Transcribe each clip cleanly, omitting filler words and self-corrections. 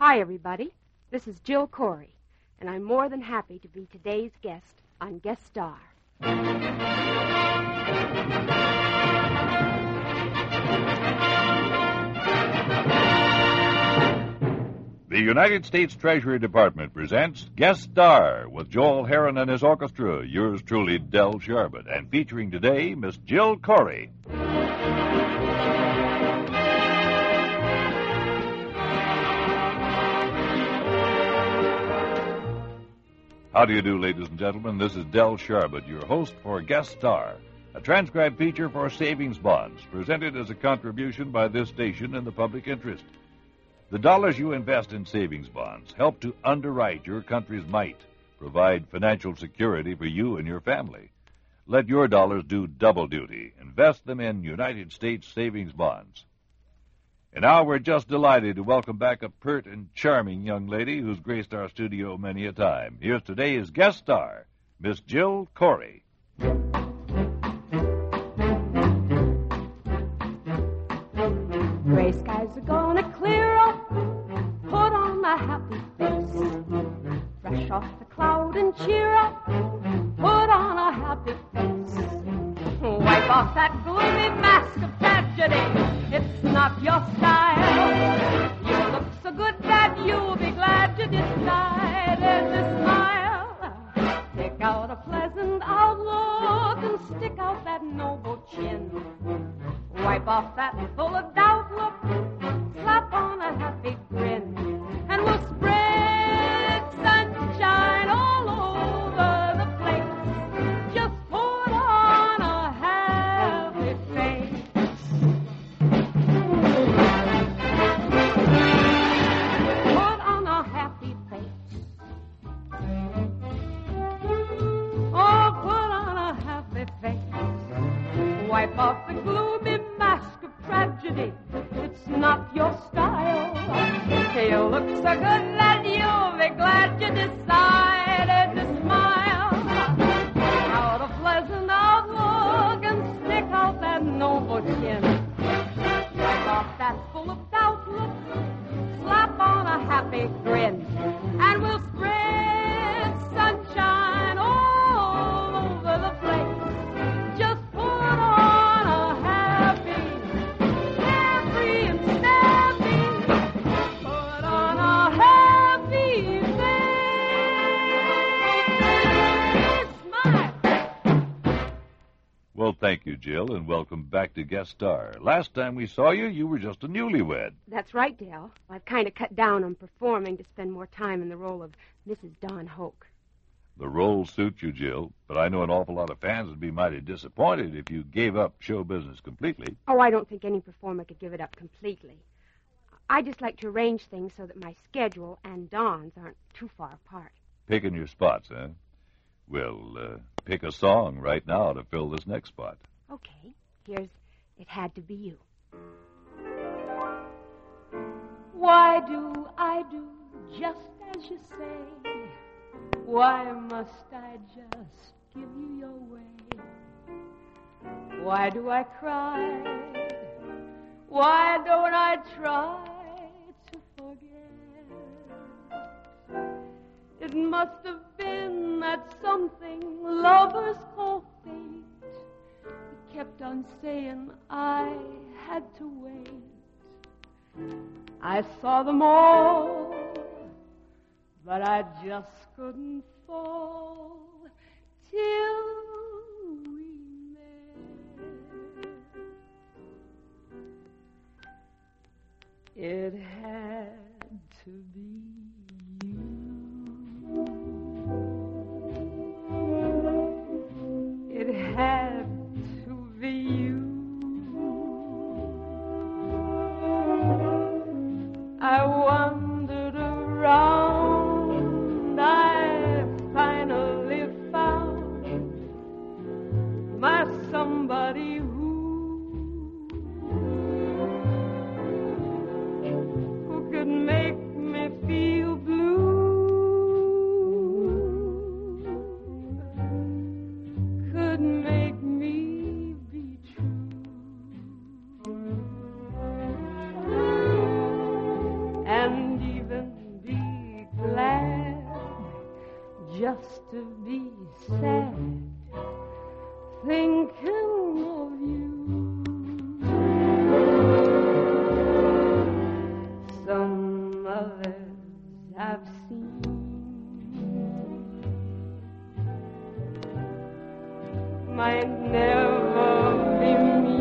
Hi, everybody. This is Jill Corey, and I'm more than happy to be today's guest on Guest Star. The United States Treasury Department presents Guest Star with Joel Herron and his orchestra, yours truly, Del Sharbutt, and featuring today, Miss Jill Corey. How do you do, ladies and gentlemen? This is Del Sharbutt, your host for Guest Star, a transcribed feature for savings bonds, presented as a contribution by this station in the public interest. The dollars you invest in savings bonds help to underwrite your country's might, provide financial security for you and your family. Let your dollars do double duty. Invest them in United States savings bonds. And now we're just delighted to welcome back a pert and charming young lady who's graced our studio many a time. Here's today's guest star, Miss Jill Corey. Gray skies are gonna clear up, put on a happy face. Brush off the cloud and cheer up, put on a happy face. Wipe off that gloomy mask of tragedy, it's not your style. You look so good that you'll be glad you decided to smile. Take out a pleasant outlook and stick out that noble chin. Wipe off that full of doubt look, slap on a happy grin, and we'll spread sunshine all over the place. Just put on a happy face. Put on a happy face. Oh, put on a happy face. Wipe off the gloomy mask of tragedy. It's not your style. You look so good that you'll be glad you decided to smile. Take out a pleasant outlook and stick out that noble chin. Wipe off that full of doubt look, slap on a happy grin, and we'll spread sunshine all over the place. Just put on a happy and snappy. Put on a happy face. Smile. Well, thank you, Jill, and welcome back to Guest Star. Last time we saw you, you were just a newlywed. That's right, Dale. I've kind of cut down on performing to spend more time in the role of Mrs. Dawn Hoke. The role suits you, Jill, but I know an awful lot of fans would be mighty disappointed if you gave up show business completely. Oh, I don't think any performer could give it up completely. I just like to arrange things so that my schedule and Dawn's aren't too far apart. Picking your spots, huh? Well, pick a song right now to fill this next spot. Okay, here's It Had to Be You. Why do I do just as you say? Why must I just give you your way? Why do I cry? Why don't I try to forget? It must have been that something lovers call fate. He kept on saying I had to wait. I saw them all, but I just couldn't fall till we met. It had to be you. It had to be you. I wandered around, I finally found my somebody who could make me feel just to be sad, thinking of you. Some others I've seen might never be me,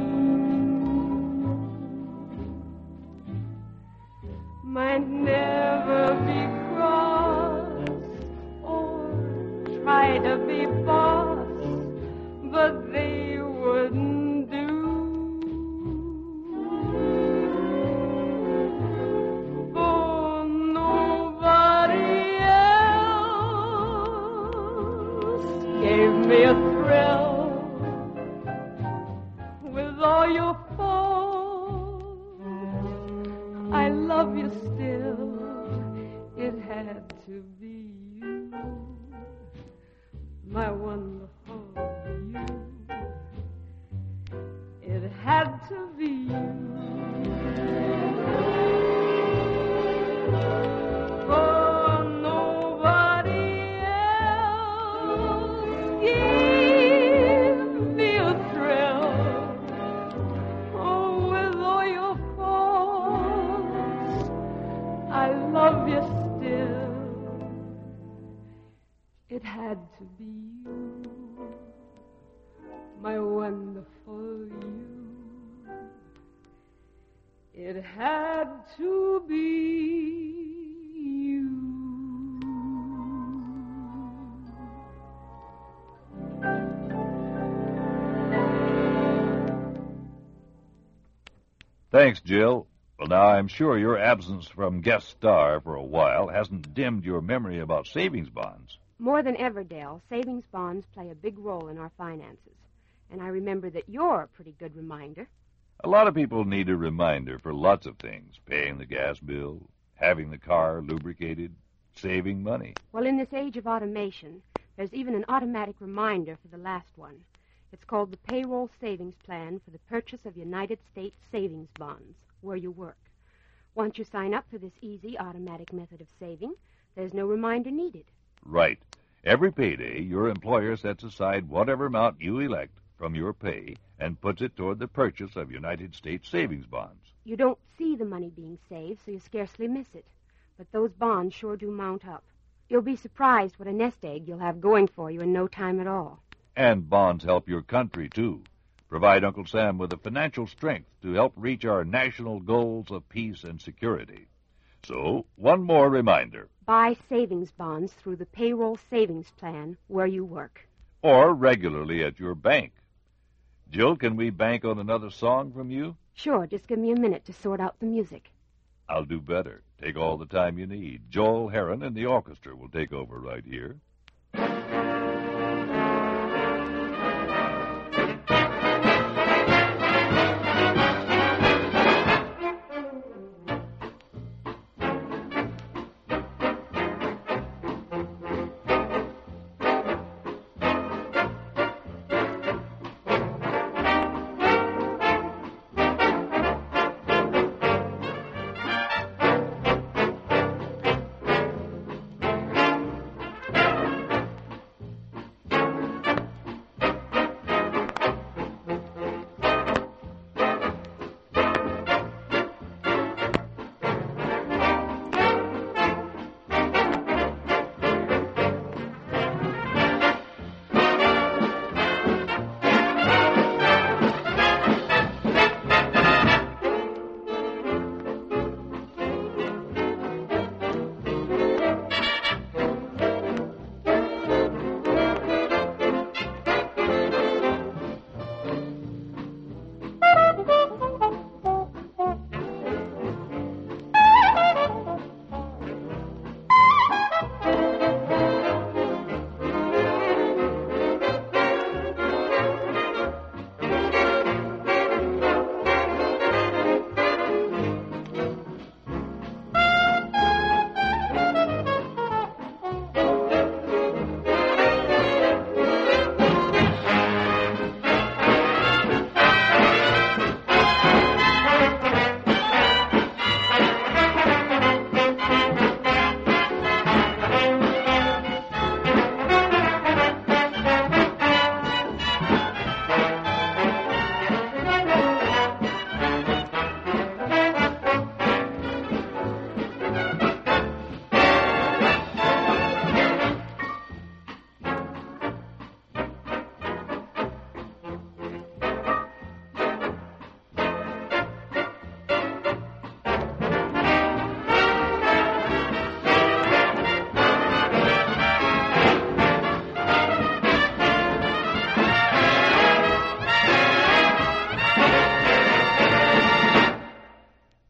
might never be cross or try to be boss, but they wouldn't do. For nobody else gave me a thrill with all your faults. I love you still. It had to be you, my wonderful you. It had to be you. For nobody else gave me a thrill. Oh, with all your faults, I love you still. It had to be you, my wonderful you. It had to be you. Thanks, Jill. Well, now, I'm sure your absence from Guest Star for a while hasn't dimmed your memory about savings bonds. More than ever, Dale, savings bonds play a big role in our finances. And I remember that you're a pretty good reminder. A lot of people need a reminder for lots of things. Paying the gas bill, having the car lubricated, saving money. Well, in this age of automation, there's even an automatic reminder for the last one. It's called the Payroll Savings Plan for the purchase of United States savings bonds, where you work. Once you sign up for this easy automatic method of saving, there's no reminder needed. Right. Every payday, your employer sets aside whatever amount you elect from your pay and puts it toward the purchase of United States savings bonds. You don't see the money being saved, so you scarcely miss it. But those bonds sure do mount up. You'll be surprised what a nest egg you'll have going for you in no time at all. And bonds help your country, too. Provide Uncle Sam with the financial strength to help reach our national goals of peace and security. So, one more reminder. Buy savings bonds through the Payroll Savings Plan where you work. Or regularly at your bank. Jill, can we bank on another song from you? Sure, just give me a minute to sort out the music. I'll do better. Take all the time you need. Joel Herron and the orchestra will take over right here.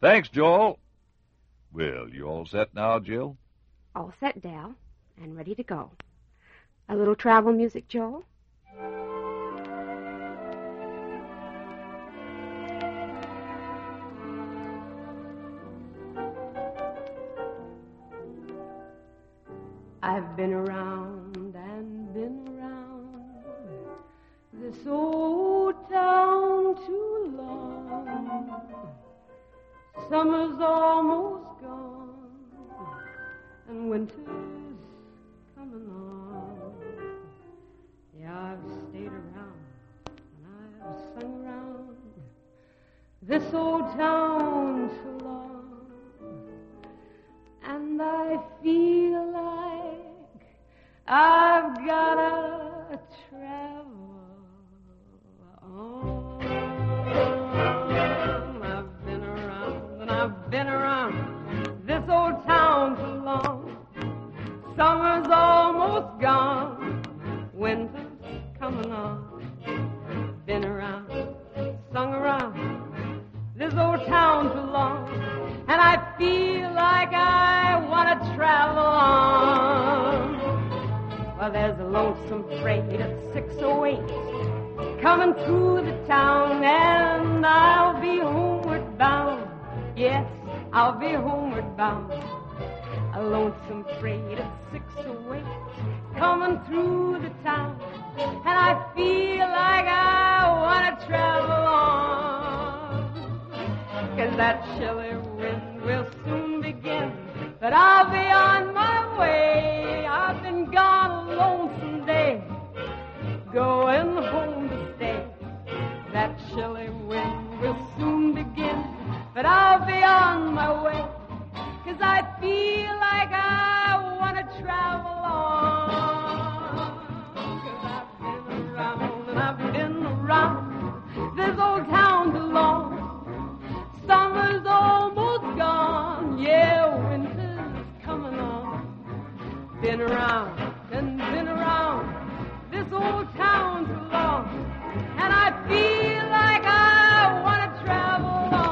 Thanks, Joel. Well, you all set now, Jill? All set, Dal, and ready to go. A little travel music, Joel? I've been around and been around this old town too long. Summer's almost gone and winter's coming on. Yeah, I've stayed around and I've sung around this old town too long. And I feel like I've gotta travel on. I've been around and I've been around this old town too long. Summer's almost gone, winter's coming on. Been around, sung around this old town too long, and I feel like I want to travel on. Well, there's a lonesome freight at 608 coming through the town, and I'll be homeward bound. Yes, I'll be homeward bound. A lonesome freight at 608 coming through the town, and I feel like I want to travel on. 'Cause that chilly wind will soon begin, but I'll be on my way. I've been gone a lonesome day, going home to stay. That chilly wind will soon begin, but I'll be on my way. 'Cause I feel like I want to travel on. 'Cause I've been around and I've been around this old town too long. Summer's almost gone, yeah, winter's coming on. Been around and been around this old town too long, and I feel like I want to travel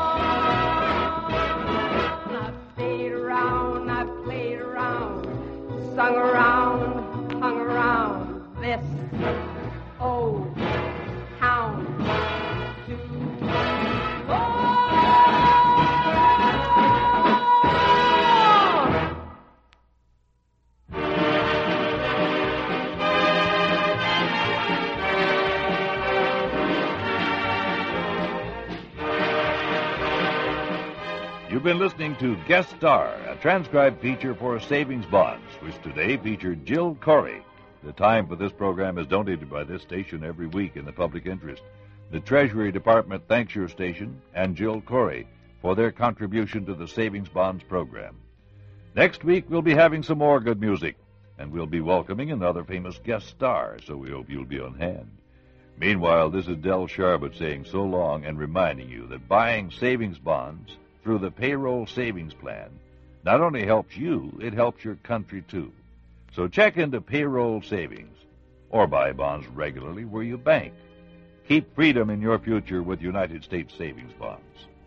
on. I've stayed around, I've played around, sung around, hung around this old town too long. You've been listening to Guest Star, a transcribed feature for savings bonds, which today featured Jill Corey. The time for this program is donated by this station every week in the public interest. The Treasury Department thanks your station and Jill Corey for their contribution to the savings bonds program. Next week, we'll be having some more good music, and we'll be welcoming another famous guest star, so we hope you'll be on hand. Meanwhile, this is Del Sharbutt saying so long and reminding you that buying savings bonds through the payroll savings plan not only helps you, it helps your country too. So check into payroll savings or buy bonds regularly where you bank. Keep freedom in your future with United States savings bonds.